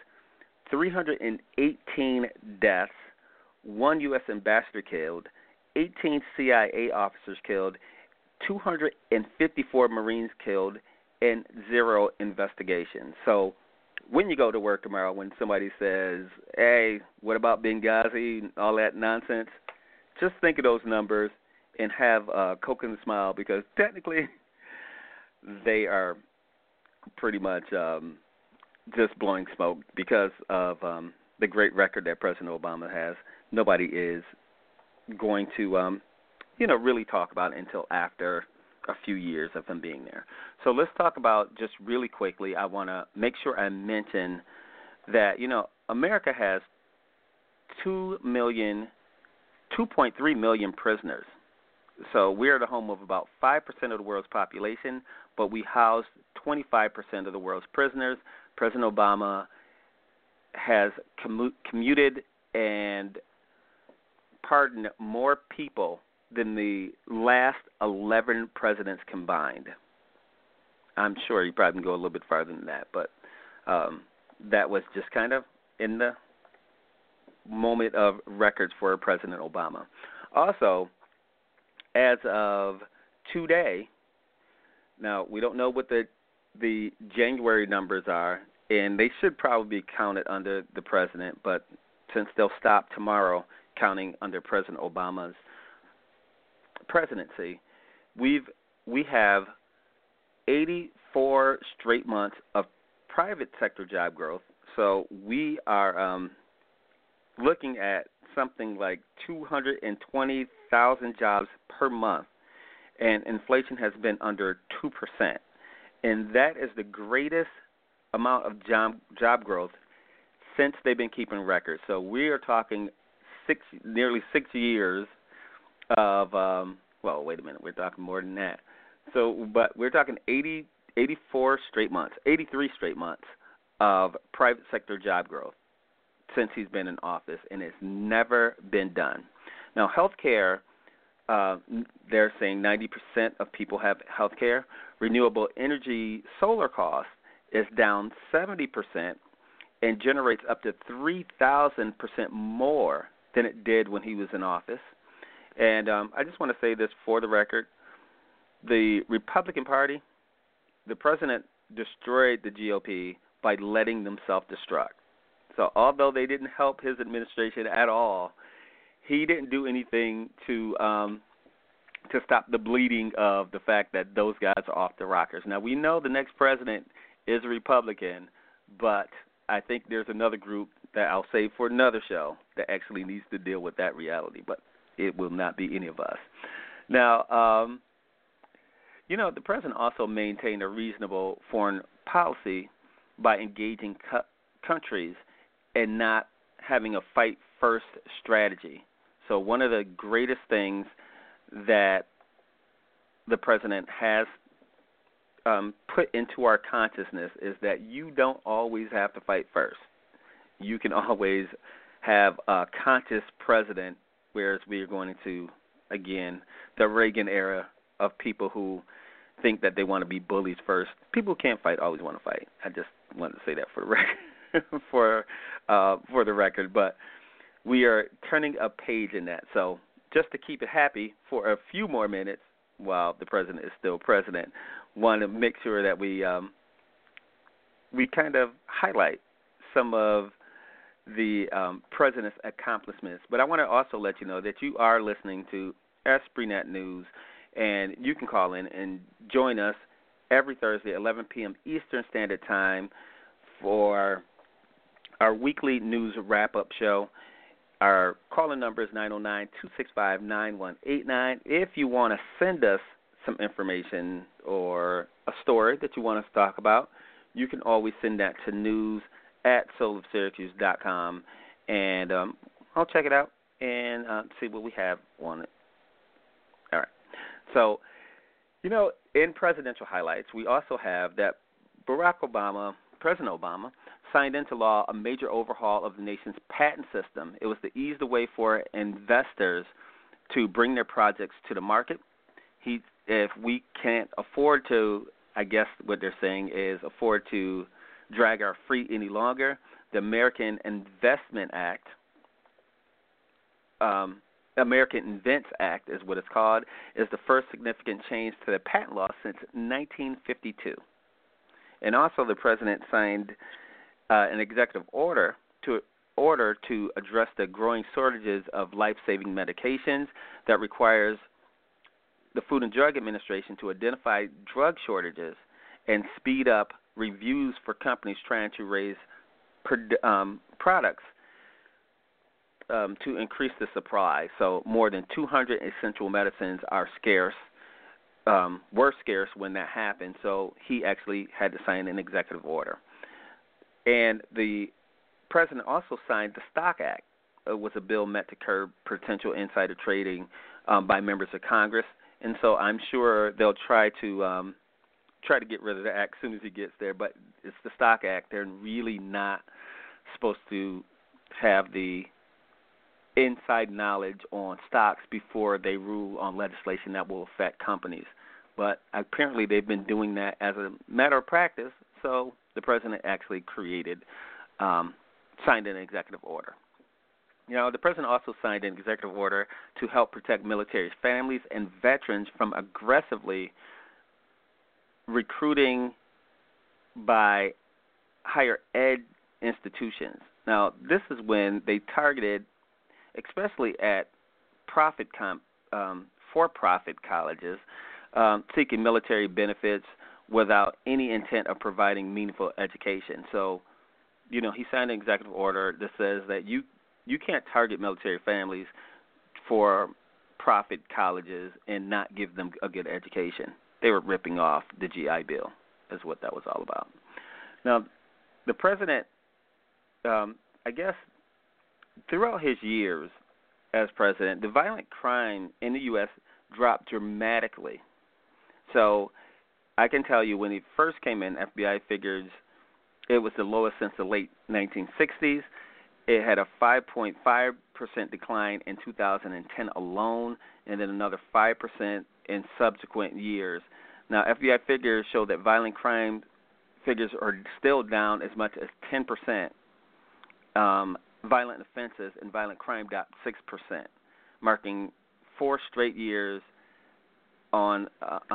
318 deaths, 1 U.S. ambassador killed, 18 CIA officers killed, 254 Marines killed, and 0 investigation. So when you go to work tomorrow, when somebody says, hey, what about Benghazi and all that nonsense, just think of those numbers and have a Coke and a smile, because technically they are pretty much just blowing smoke because of the great record that President Obama has. Nobody is going to, really talk about it until after a few years of him being there. So let's talk about, just really quickly, I want to make sure I mention that, America has 2.3 million prisoners. So we're the home of about 5% of the world's population, but we house 25% of the world's prisoners. President Obama has commuted and pardoned more people than the last 11 presidents combined. I'm sure you probably can go a little bit farther than that, but that was just kind of in the moment of records for President Obama. Also, as of today, now we don't know what the January numbers are, and they should probably be counted under the president, but since they'll stop tomorrow counting under President Obama's presidency, we have 84 straight months of private sector job growth. So we are looking at something like 220,000 jobs per month, and inflation has been under 2%. And that is the greatest amount of job growth since they've been keeping records. So we are talking nearly 6 years of well, wait a minute, we're talking more than that. So, but we're talking 83 straight months of private sector job growth since he's been in office, and it's never been done. Now, healthcare, they're saying 90% of people have health care. Renewable energy solar cost is down 70% and generates up to 3,000% more than it did when he was in office. And I just want to say this for the record. The Republican Party, the president destroyed the GOP by letting them self-destruct. So although they didn't help his administration at all, he didn't do anything to stop the bleeding of the fact that those guys are off the rockers. Now, we know the next president is a Republican, but I think there's another group that I'll save for another show that actually needs to deal with that reality, but it will not be any of us. Now, the president also maintained a reasonable foreign policy by engaging countries and not having a fight-first strategy. So one of the greatest things that the president has put into our consciousness is that you don't always have to fight first. You can always have a conscious president, whereas we are going into, again, the Reagan era of people who think that they want to be bullies first. People who can't fight always want to fight. I just wanted to say that for the record, for the record. But we are turning a page in that. So just to keep it happy for a few more minutes while the president is still president, want to make sure that we kind of highlight some of the president's accomplishments. But I want to also let you know that you are listening to EspritNet News, and you can call in and join us every Thursday, 11 p.m. Eastern Standard Time, for our weekly news wrap-up show. Our call-in number is 909-265-9189. If you want to send us some information or a story that you want us to talk about, you can always send that to news@soulofsyracuse.com, and I'll check it out and see what we have on it. All right. So, in presidential highlights, we also have that President Obama, signed into law a major overhaul of the nation's patent system. It was to ease the way for investors to bring their projects to the market. If we can't afford to, I guess what they're saying is afford to drag our feet any longer, the American Investment Act, American Invents Act is what it's called, is the first significant change to the patent law since 1952. And also the president signed an executive order to address the growing shortages of life-saving medications that requires the Food and Drug Administration to identify drug shortages and speed up reviews for companies trying to raise products to increase the supply. So more than 200 essential medicines are scarce, were scarce when that happened. So he actually had to sign an executive order. And the president also signed the Stock Act. It was a bill meant to curb potential insider trading by members of Congress. And so I'm sure they'll try to get rid of the act as soon as he gets there. But it's the Stock Act. They're really not supposed to have the inside knowledge on stocks before they rule on legislation that will affect companies. But apparently they've been doing that as a matter of practice, so the president actually signed an executive order. The president also signed an executive order to help protect military families and veterans from aggressively recruiting by higher ed institutions. Now, this is when they targeted, especially at for-profit colleges, seeking military benefits without any intent of providing meaningful education. So, he signed an executive order that says that you can't target military families for profit colleges and not give them a good education. They were ripping off the GI Bill, is what that was all about. Now, the president, I guess, throughout his years as president, the violent crime in the U.S. dropped dramatically. So I can tell you when he first came in, FBI figures it was the lowest since the late 1960s. It had a 5.5% decline in 2010 alone, and then another 5% in subsequent years. Now, FBI figures show that violent crime figures are still down as much as 10%. Violent offenses and violent crime dropped 6%, marking 4 straight years on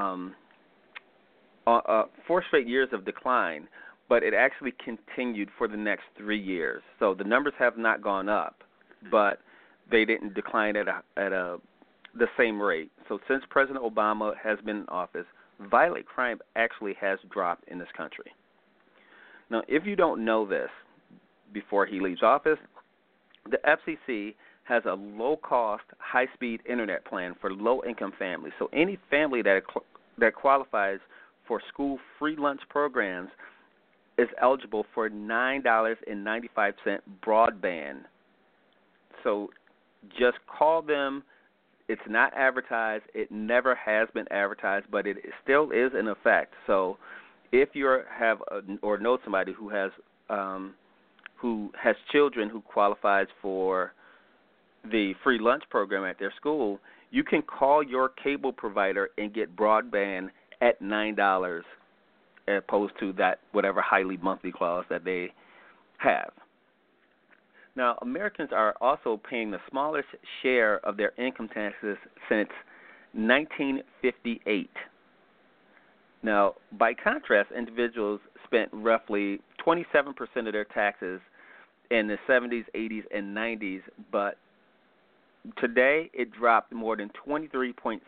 4 straight years of decline. But it actually continued for the next 3 years. So the numbers have not gone up, but they didn't decline at the same rate. So since President Obama has been in office, violent crime actually has dropped in this country. Now, if you don't know this before he leaves office, the FCC has a low-cost, high-speed internet plan for low-income families. So any family that qualifies for school free lunch programs is eligible for $9.95 broadband. So just call them. It's not advertised. It never has been advertised, but it still is in effect. So if you or know somebody who has children who qualifies for the free lunch program at their school, you can call your cable provider and get broadband at $9. As opposed to that whatever highly monthly clause that they have. Now, Americans are also paying the smallest share of their income taxes since 1958. Now, by contrast, individuals spent roughly 27% of their taxes in the 70s, 80s, and 90s, but today it dropped more than 23.6%.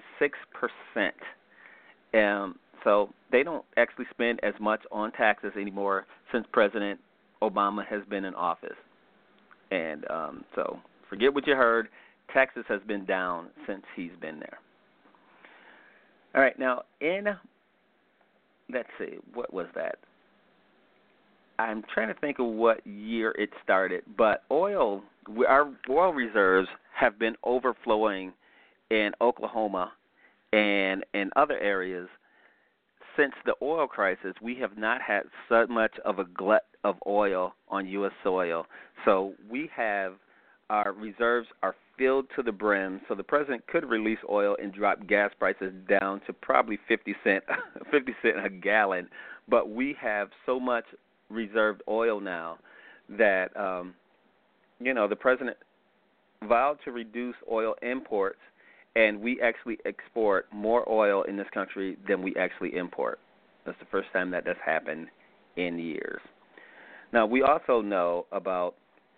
So they don't actually spend as much on taxes anymore since President Obama has been in office. And so forget what you heard. Texas has been down since he's been there. All right, now let's see, what was that? I'm trying to think of what year it started, but our oil reserves have been overflowing in Oklahoma and in other areas. Since the oil crisis, we have not had so much of a glut of oil on U.S. soil. So we have our reserves are filled to the brim. So the president could release oil and drop gas prices down to probably 50 cent a gallon. But we have so much reserved oil now that the president vowed to reduce oil imports. And we actually export more oil in this country than we actually import. That's the first time that that's happened in years. Now, we also know about,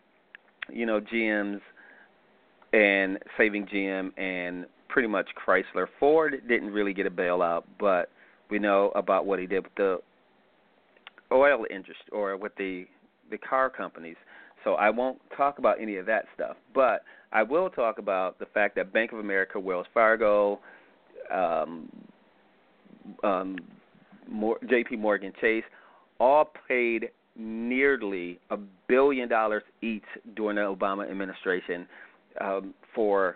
GM's and saving GM and pretty much Chrysler. Ford didn't really get a bailout, but we know about what he did with the oil industry or with the car companies. So I won't talk about any of that stuff, but I will talk about the fact that Bank of America, Wells Fargo, J.P. Morgan Chase all paid nearly $1 billion each during the Obama administration for,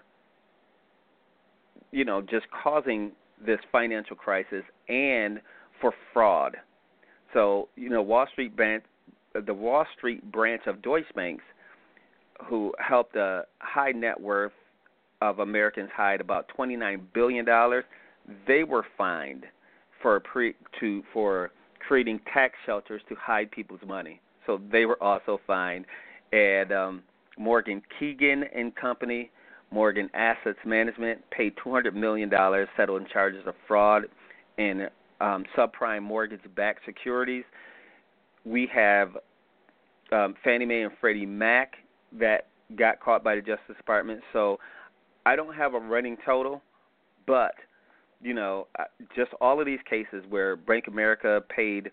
just causing this financial crisis and for fraud. So, the Wall Street branch of Deutsche Bank, who helped a high net worth of Americans hide about $29 billion, they were fined for creating tax shelters to hide people's money. So they were also fined. And Morgan Keegan and Company, Morgan Assets Management, paid $200 million settling charges of fraud in subprime mortgage-backed securities. We have Fannie Mae and Freddie Mac that got caught by the Justice Department. So I don't have a running total, but, just all of these cases where Bank of America paid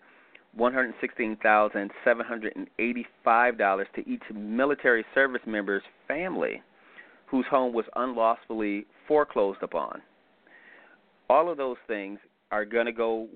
$116,785 to each military service member's family whose home was unlawfully foreclosed upon. All of those things are going to go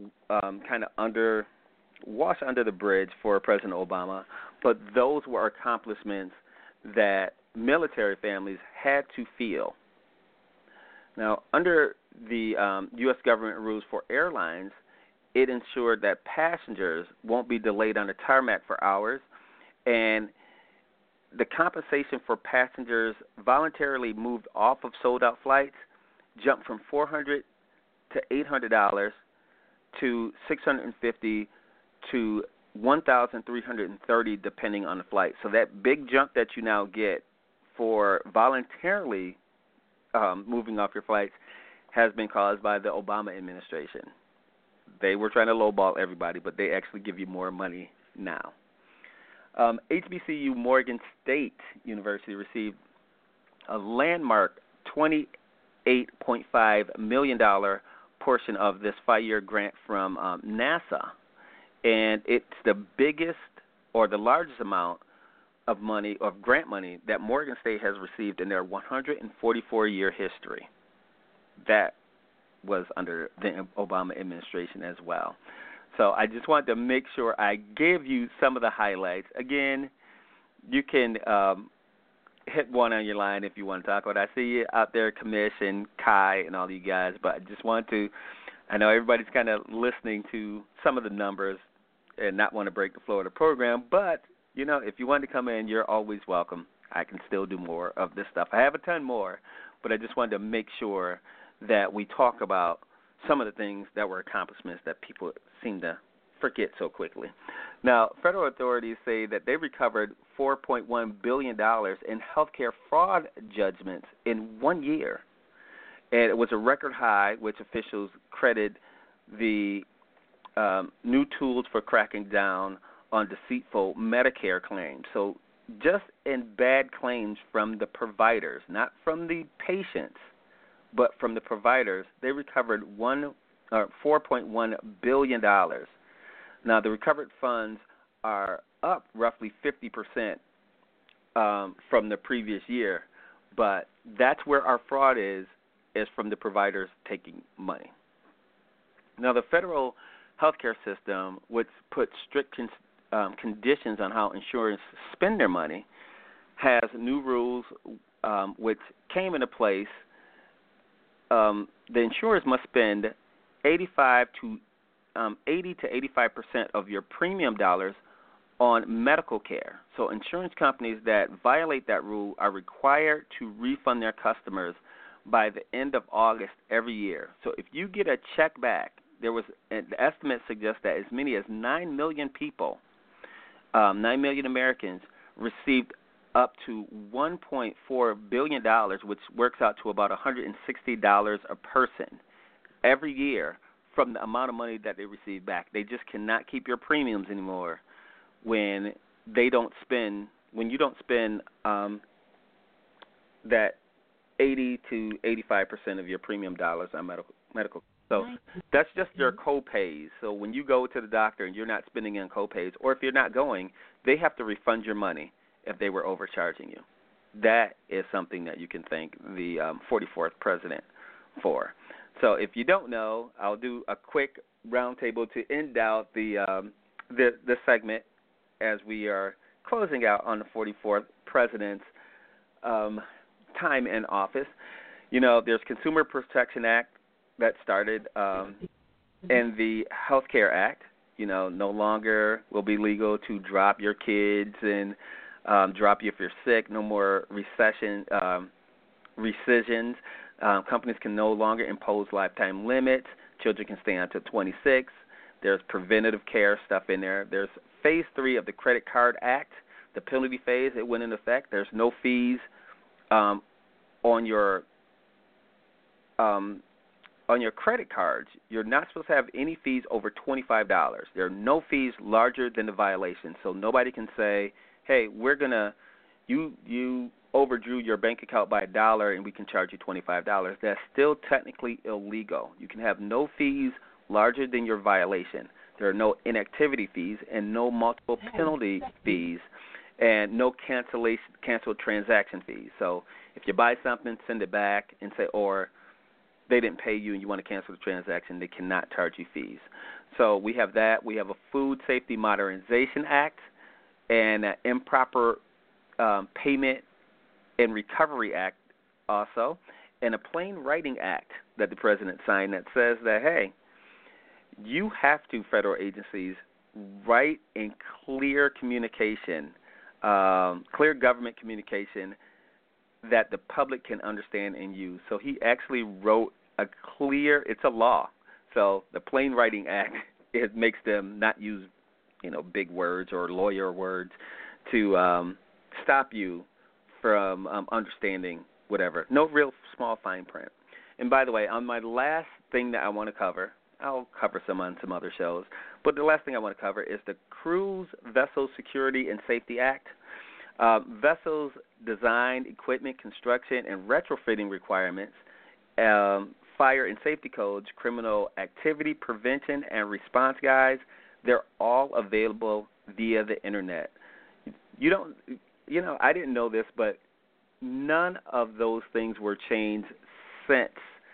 wash under the bridge for President Obama, but those were accomplishments that military families had to feel. Now, under the U.S. government rules for airlines, it ensured that passengers won't be delayed on the tarmac for hours, and the compensation for passengers voluntarily moved off of sold-out flights jumped from $400 to $800 to $650 to $1,330 depending on the flight. So that big jump that you now get for voluntarily moving off your flights has been caused by the Obama administration. They were trying to lowball everybody, but they actually give you more money now. HBCU Morgan State University received a landmark $28.5 million portion of this 5-year grant from NASA. And it's the biggest or the largest amount of money, of grant money, that Morgan State has received in their 144-year history. That was under the Obama administration as well. So I just wanted to make sure I gave you some of the highlights. Again, you can hit one on your line if you want to talk about it. I see you out there, Commission, Kai, and all you guys, but I just want to, I know everybody's kind of listening to some of the numbers and not want to break the flow of the program, but, you know, if you want to come in, you're always welcome. I can still do more of this stuff. I have a ton more, but I just wanted to make sure that we talk about some of the things that were accomplishments that people seem to forget so quickly. Now, federal authorities say that they recovered $4.1 billion in healthcare fraud judgments in 1 year. And it was a record high, which officials credit the new tools for cracking down on deceitful Medicare claims. So just in bad claims from the providers, not from the patients, but from the providers, they recovered $4.1 billion. Now, the recovered funds are up roughly 50% from the previous year, but that's where our fraud is from the providers taking money. Now, the federal healthcare system, which puts strict conditions on how insurers spend their money, has new rules which came into place. The insurers must spend 80 to 85% of your premium dollars on medical care. So insurance companies that violate that rule are required to refund their customers by the end of August every year. So if you get a check back, the estimate suggests that as many as 9 million people, 9 million Americans, received up to $1.4 billion, which works out to about $160 a person every year from the amount of money that they receive back. They just cannot keep your premiums anymore when you don't spend that 80 to 85% of your premium dollars on medical. So that's just your co-pays. So when you go to the doctor and you're not spending on co-pays, or if you're not going, they have to refund your money if they were overcharging you. That is something that you can thank the 44th president for. So if you don't know, I'll do a quick roundtable to end out the segment as we are closing out on the 44th president's time in office. You know, there's Consumer Protection Act that started, and the Health Care Act. You know, no longer will be legal to drop your kids and drop you if you're sick. No more rescissions. Companies can no longer impose lifetime limits. Children can stay until 26. There's preventative care stuff in there. There's Phase 3 of the Credit Card Act, the penalty phase. It went into effect. There's no fees on your credit cards. You're not supposed to have any fees over $25. There are no fees larger than the violation. So nobody can say, hey, you overdrew your bank account by $1 and we can charge you $25. That's still technically illegal. You can have no fees larger than your violation. There are no inactivity fees and no multiple penalty fees and no canceled transaction fees. So if you buy something, send it back and say, or they didn't pay you and you want to cancel the transaction, they cannot charge you fees. So we have that. We have a Food Safety Modernization Act and an Improper Payment and Recovery Act also. and a plain writing act that the president signed that says that, hey, you have to, federal agencies, write in clear communication, clear government communication that the public can understand and use. So he actually wrote it's a law. So the plain writing act, it makes them not use, big words or lawyer words to stop you from understanding whatever. No real small fine print. And by the way, on my last thing that I want to cover, I'll cover some on some other shows, but the last thing I want to cover is the Cruise Vessel Security and Safety Act. Vessels design, equipment, construction, and retrofitting requirements, fire and safety codes, criminal activity prevention and response guides, they're all available via the Internet. I didn't know this, but none of those things were changed since,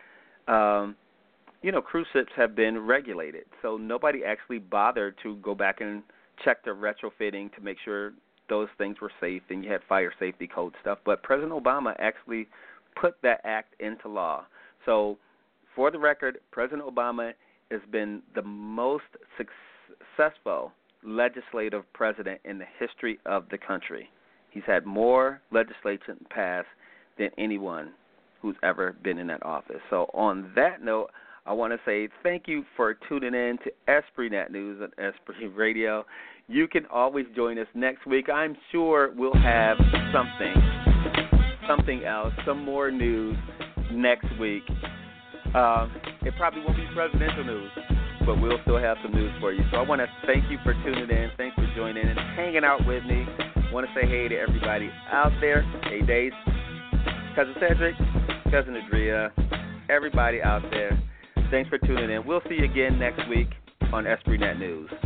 cruise ships have been regulated. So nobody actually bothered to go back and check their retrofitting to make sure those things were safe and you had fire safety code stuff. But President Obama actually put that act into law. So for the record, President Obama has been the most successful legislative president in the history of the country. He's had more legislation passed than anyone who's ever been in that office. So on that note, I want to say thank you for tuning in to EspritNet News on Esprit Radio. You can always join us next week. I'm sure we'll have something else, some more news next week. It probably won't be presidential news, but we'll still have some news for you. So I want to thank you for tuning in. Thanks for joining and hanging out with me. I want to say hey to everybody out there. Hey, Dave, Cousin Cedric, Cousin Adria, everybody out there. Thanks for tuning in. We'll see you again next week on EspritNet News.